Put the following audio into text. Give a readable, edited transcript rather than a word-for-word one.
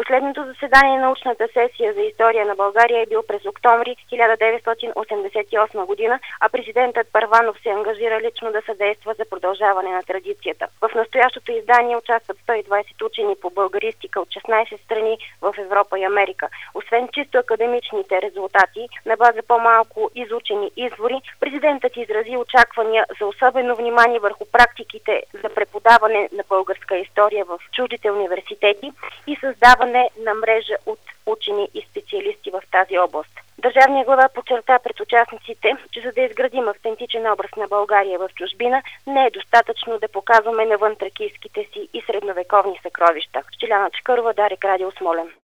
Последното заседание на научната сесия за история на България е бил през октомври 1988 година, а президентът Първанов се ангажира лично да съдейства за продължаване на традицията. В настоящото издание участват 120 учени по българистика от 16 страни в Европа и Америка. Освен чисто академичните резултати, на база по-малко изучени извори, президентът изрази очаквания за особено внимание върху практиките за преподаване на българска история в чуждите университети и създаване на мрежа от учени и специалисти в тази област. Държавният глава подчерта пред участниците, че за да изградим автентичен образ на България в чужбина, не е достатъчно да показваме навън тракийските си и средновековни съкровища. Щиляна Чакърова, Дарик Радио, Смолян.